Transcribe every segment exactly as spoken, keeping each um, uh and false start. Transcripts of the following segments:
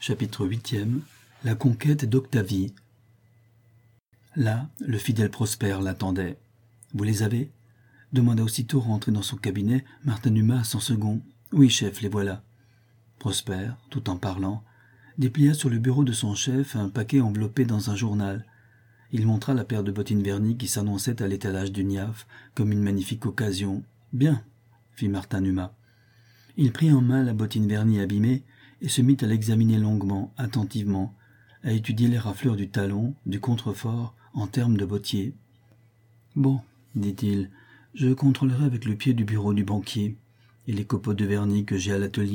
Chapitre huitième. La conquête d'Octavie. Là, le fidèle Prosper l'attendait. « Vous les avez » demanda aussitôt rentré dans son cabinet Martin Numa à son second. « Oui, chef, les voilà. » Prosper, tout en parlant, déplia sur le bureau de son chef un paquet enveloppé dans un journal. Il montra la paire de bottines vernies qui s'annonçait à l'étalage du N I A F comme une magnifique occasion. « Bien » fit Martin Numa. Il prit en main la bottine vernie abîmée et se mit à l'examiner longuement, attentivement, à étudier les raflures du talon, du contrefort, en termes de bottier. « Bon, dit-il, je contrôlerai avec le pied du bureau du banquier et les copeaux de vernis que j'ai à l'atelier. »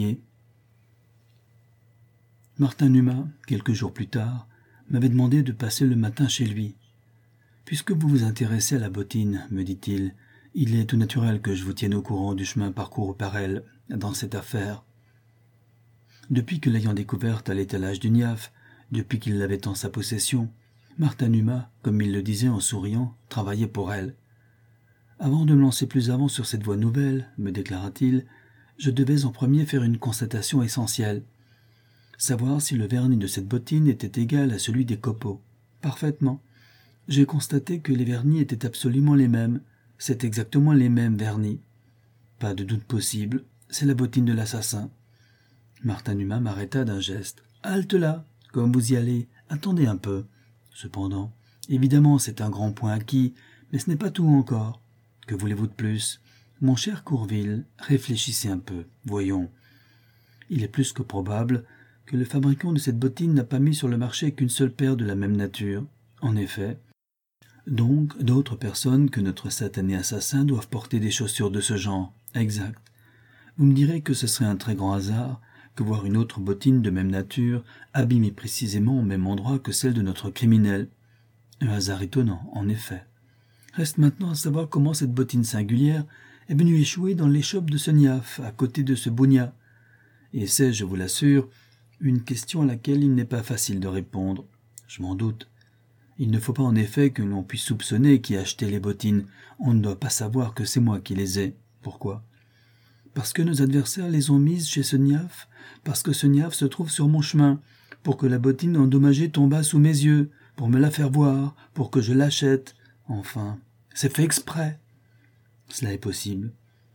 Martin Numa, quelques jours plus tard, m'avait demandé de passer le matin chez lui. « Puisque vous vous intéressez à la bottine, me dit-il, il est tout naturel que je vous tienne au courant du chemin parcouru par elle dans cette affaire. » Depuis que l'ayant découverte à l'étalage du N I A F, depuis qu'il l'avait en sa possession, Martin Numa, comme il le disait en souriant, travaillait pour elle. « Avant de me lancer plus avant sur cette voie nouvelle, me déclara-t-il, je devais en premier faire une constatation essentielle. Savoir si le vernis de cette bottine était égal à celui des copeaux. Parfaitement. J'ai constaté que les vernis étaient absolument les mêmes. C'est exactement les mêmes vernis. Pas de doute possible, c'est la bottine de l'assassin. » Martin Numa m'arrêta d'un geste. « Halte là, comme vous y allez, attendez un peu. Cependant, évidemment, c'est un grand point acquis, mais ce n'est pas tout encore. Que voulez-vous de plus? Mon cher Courville, réfléchissez un peu, voyons. Il est plus que probable que le fabricant de cette bottine n'a pas mis sur le marché qu'une seule paire de la même nature. En effet. Donc, d'autres personnes que notre satané assassin doivent porter des chaussures de ce genre. Exact. Vous me direz que ce serait un très grand hasard que voir une autre bottine de même nature, abîmée précisément au même endroit que celle de notre criminel. Un hasard étonnant, en effet. Reste maintenant à savoir comment cette bottine singulière est venue échouer dans l'échoppe de ce N I A F, à côté de ce Bougna. Et c'est, je vous l'assure, une question à laquelle il n'est pas facile de répondre. Je m'en doute. Il ne faut pas en effet que l'on puisse soupçonner qui a acheté les bottines. On ne doit pas savoir que c'est moi qui les ai. Pourquoi ? Parce que nos adversaires les ont mises chez ce N I A F, parce que ce N I A F se trouve sur mon chemin, pour que la bottine endommagée tombât sous mes yeux, pour me la faire voir, pour que je l'achète. Enfin, c'est fait exprès. Cela est possible.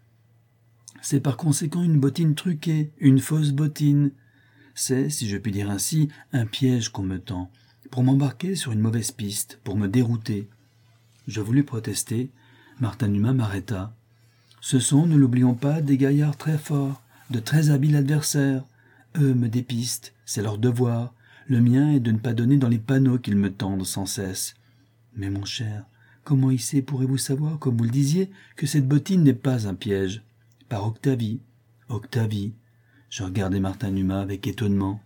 C'est par conséquent une bottine truquée, une fausse bottine. C'est, si je puis dire ainsi, un piège qu'on me tend, pour m'embarquer sur une mauvaise piste, pour me dérouter. Je voulus protester. Martin Numa m'arrêta. Ce sont, ne l'oublions pas, des gaillards très forts, de très habiles adversaires. Eux me dépistent, c'est leur devoir. Le mien est de ne pas donner dans les panneaux qu'ils me tendent sans cesse. Mais mon cher, comment il sait, pourrez-vous savoir, comme vous le disiez, que cette bottine n'est pas un piège? Par Octavie. Octavie. Je regardai Martin Numa avec étonnement.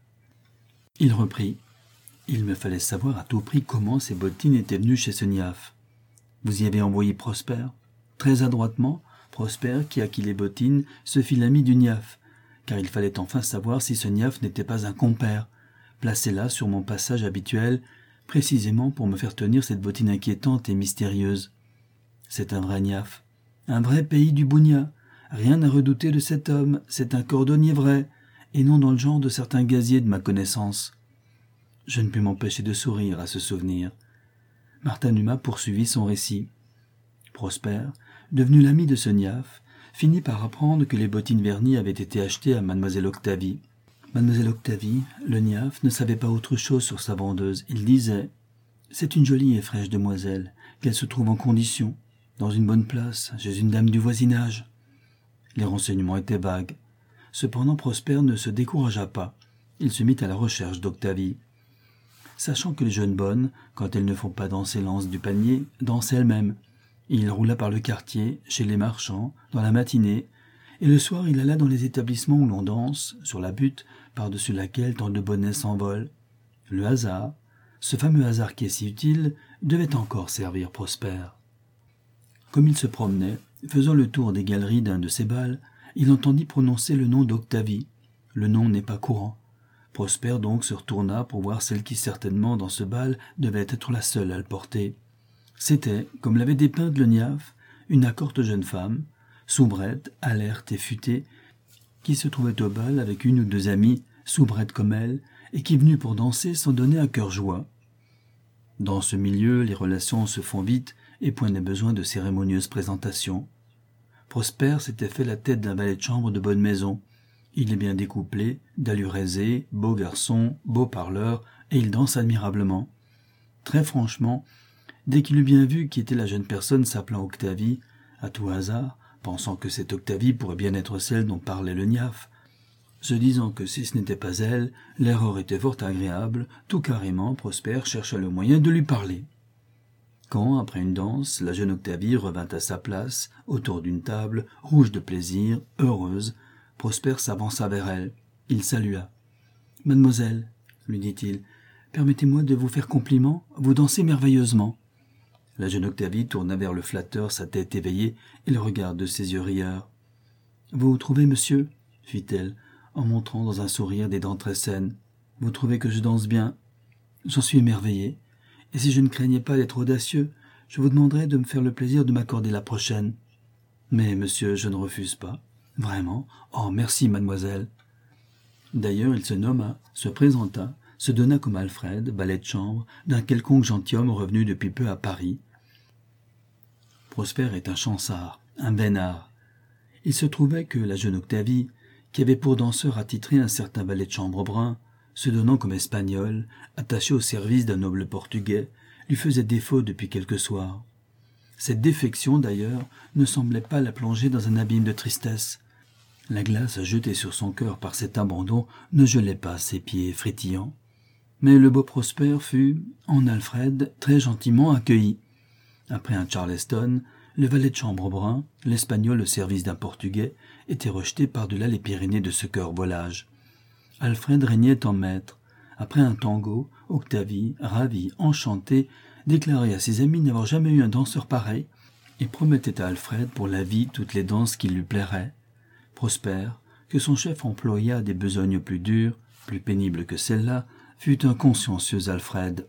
Il reprit. Il me fallait savoir à tout prix comment ces bottines étaient venues chez ce N I A F. Vous y avez envoyé Prosper? Très adroitement, Prosper, qui acquit les bottines, se fit l'ami du N I A F, car il fallait enfin savoir si ce N I A F n'était pas un compère, placé là sur mon passage habituel, précisément pour me faire tenir cette bottine inquiétante et mystérieuse. C'est un vrai N I A F, un vrai pays du Bougna. Rien à redouter de cet homme, c'est un cordonnier vrai, et non dans le genre de certains gaziers de ma connaissance. Je ne pus m'empêcher de sourire à ce souvenir. Martin Numa poursuivit son récit. Prosper, devenu l'ami de ce N I A F, finit par apprendre que les bottines vernies avaient été achetées à mademoiselle Octavie. Mademoiselle Octavie, le N I A F, ne savait pas autre chose sur sa vendeuse. Il disait « C'est une jolie et fraîche demoiselle, qu'elle se trouve en condition, dans une bonne place, chez une dame du voisinage. » Les renseignements étaient vagues. Cependant, Prosper ne se découragea pas. Il se mit à la recherche d'Octavie. Sachant que les jeunes bonnes, quand elles ne font pas danser l'anse du panier, dansent elles-mêmes, il roula par le quartier, chez les marchands, dans la matinée, et le soir il alla dans les établissements où l'on danse, sur la butte, par-dessus laquelle tant de bonnets s'envolent. Le hasard, ce fameux hasard qui est si utile, devait encore servir Prosper. Comme il se promenait, faisant le tour des galeries d'un de ces bals, il entendit prononcer le nom d'Octavie. Le nom n'est pas courant. Prosper donc se retourna pour voir celle qui certainement dans ce bal devait être la seule à le porter. C'était, comme l'avait dépeinte le N I A F, une accorte jeune femme, soubrette, alerte et futée, qui se trouvait au bal avec une ou deux amies, soubrette comme elle, et qui, venue pour danser, s'en donnait à cœur joie. Dans ce milieu, les relations se font vite et point n'est besoin de cérémonieuses présentations. Prosper s'était fait la tête d'un valet de chambre de bonne maison. Il est bien découplé, d'allure aisée, beau garçon, beau parleur, et il danse admirablement. Très franchement, dès qu'il eut bien vu qui était la jeune personne s'appelant Octavie, à tout hasard, pensant que cette Octavie pourrait bien être celle dont parlait le Niaf, se disant que si ce n'était pas elle, l'erreur était fort agréable, tout carrément Prosper chercha le moyen de lui parler. Quand, après une danse, la jeune Octavie revint à sa place, autour d'une table, rouge de plaisir, heureuse, Prosper s'avança vers elle. Il salua. « Mademoiselle, lui dit-il, permettez-moi de vous faire compliment, vous dansez merveilleusement. » La jeune Octavie tourna vers le flatteur sa tête éveillée et le regard de ses yeux rieurs. « Vous trouvez, monsieur, fit-elle, en montrant dans un sourire des dents très saines, vous trouvez que je danse bien? J'en suis émerveillé, et si je ne craignais pas d'être audacieux, je vous demanderais de me faire le plaisir de m'accorder la prochaine. Mais, monsieur, je ne refuse pas. Vraiment? Oh, merci, mademoiselle. » D'ailleurs, il se nomma, se présenta, se donna comme Alfred, valet de chambre, d'un quelconque gentilhomme revenu depuis peu à Paris. Prosper est un chansard, un vénard. Il se trouvait que la jeune Octavie, qui avait pour danseur attitré un certain valet de chambre brun, se donnant comme espagnol, attaché au service d'un noble portugais, lui faisait défaut depuis quelques soirs. Cette défection, d'ailleurs, ne semblait pas la plonger dans un abîme de tristesse. La glace jetée sur son cœur par cet abandon ne gelait pas ses pieds frétillants. Mais le beau Prosper fut, en Alfred, très gentiment accueilli. Après un Charleston, le valet de chambre brun, l'espagnol au service d'un portugais, était rejeté par-delà les Pyrénées de ce cœur volage. Alfred régnait en maître. Après un tango, Octavie, ravie, enchantée, déclarait à ses amis n'avoir jamais eu un danseur pareil et promettait à Alfred pour la vie toutes les danses qui lui plairaient. Prosper, que son chef employa à des besognes plus dures, plus pénibles que celle-là, fut un consciencieux Alfred.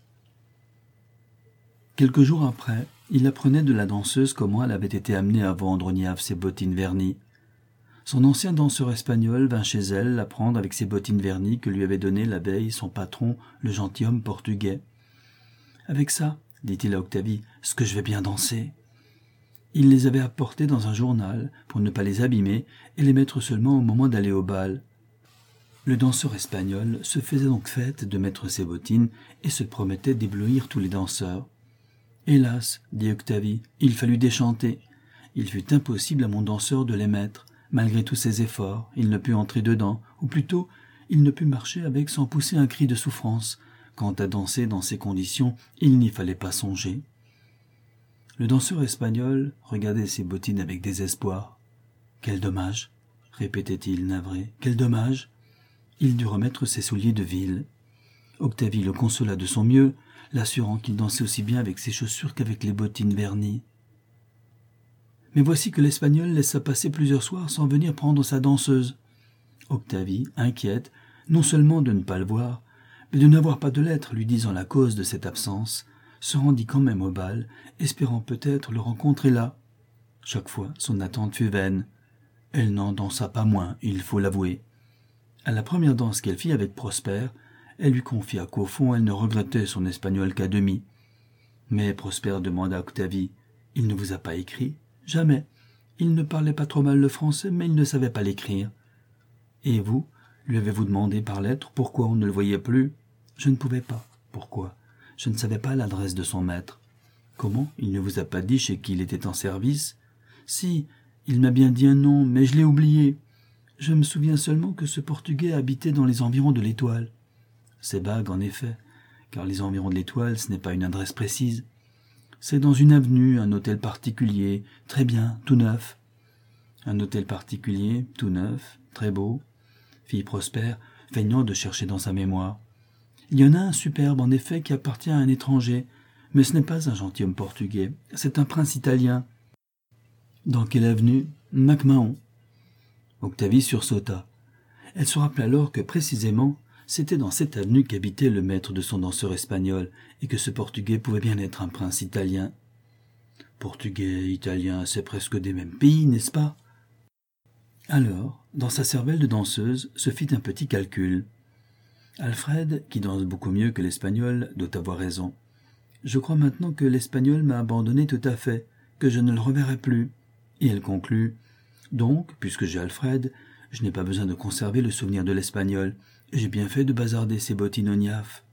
Quelques jours après, il apprenait de la danseuse comment elle avait été amenée à vendre au Niaf ses bottines vernies. Son ancien danseur espagnol vint chez elle la prendre avec ses bottines vernies que lui avait données la veille son patron, le gentilhomme portugais. « Avec ça, dit-il à Octavie, ce que je vais bien danser. » Il les avait apportées dans un journal pour ne pas les abîmer et les mettre seulement au moment d'aller au bal. Le danseur espagnol se faisait donc fête de mettre ses bottines et se promettait d'éblouir tous les danseurs. « Hélas, dit Octavie, il fallut déchanter. Il fut impossible à mon danseur de les mettre. Malgré tous ses efforts, il ne put entrer dedans, ou plutôt, il ne put marcher avec sans pousser un cri de souffrance. Quant à danser dans ces conditions, il n'y fallait pas songer. » Le danseur espagnol regardait ses bottines avec désespoir. « Quel dommage !» répétait-il navré. « Quel dommage !» Il dut remettre ses souliers de ville. Octavie le consola de son mieux, l'assurant qu'il dansait aussi bien avec ses chaussures qu'avec les bottines vernies. Mais voici que l'Espagnol laissa passer plusieurs soirs sans venir prendre sa danseuse. Octavie, inquiète, non seulement de ne pas le voir, mais de n'avoir pas de lettre lui disant la cause de cette absence, se rendit quand même au bal, espérant peut-être le rencontrer là. Chaque fois, son attente fut vaine. Elle n'en dansa pas moins, il faut l'avouer. À la première danse qu'elle fit avec Prosper, elle lui confia qu'au fond elle ne regrettait son espagnol qu'à demi. Mais Prosper demanda à Octavie, « Il ne vous a pas écrit ?»« Jamais. Il ne parlait pas trop mal le français, mais il ne savait pas l'écrire. »« Et vous, lui avez-vous demandé par lettre pourquoi on ne le voyait plus ?»« Je ne pouvais pas. »« Pourquoi ? » ?»« Je ne savais pas l'adresse de son maître. »« Comment ? Il ne vous a pas dit chez qui il était en service ?»« Si, il m'a bien dit un nom, mais je l'ai oublié. Je me souviens seulement que ce Portugais habitait dans les environs de l'Étoile. » C'est vague, en effet, car les environs de l'Étoile, ce n'est pas une adresse précise. C'est dans une avenue, un hôtel particulier, très bien, tout neuf. Un hôtel particulier, tout neuf, très beau, fit Prosper, feignant de chercher dans sa mémoire. Il y en a un superbe, en effet, qui appartient à un étranger, mais ce n'est pas un gentilhomme portugais, c'est un prince italien. Dans quelle avenue ? MacMahon. Octavie sursauta. Elle se rappela alors que, précisément, c'était dans cette avenue qu'habitait le maître de son danseur espagnol, et que ce Portugais pouvait bien être un prince italien. Portugais, italien, c'est presque des mêmes pays, n'est-ce pas ? Alors, dans sa cervelle de danseuse, se fit un petit calcul. Alfred, qui danse beaucoup mieux que l'espagnol, doit avoir raison. Je crois maintenant que l'espagnol m'a abandonné tout à fait, que je ne le reverrai plus. Et elle conclut. Donc, puisque j'ai Alfred, je n'ai pas besoin de conserver le souvenir de l'espagnol. J'ai bien fait de bazarder ces bottines au niaf.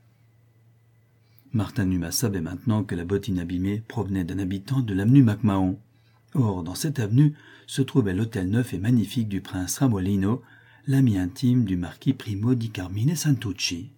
Martin Numa savait maintenant que la bottine abîmée provenait d'un habitant de l'avenue MacMahon. Or, dans cette avenue se trouvait l'hôtel neuf et magnifique du prince Ramolino, l'ami intime du marquis Primo di Carmine Santucci.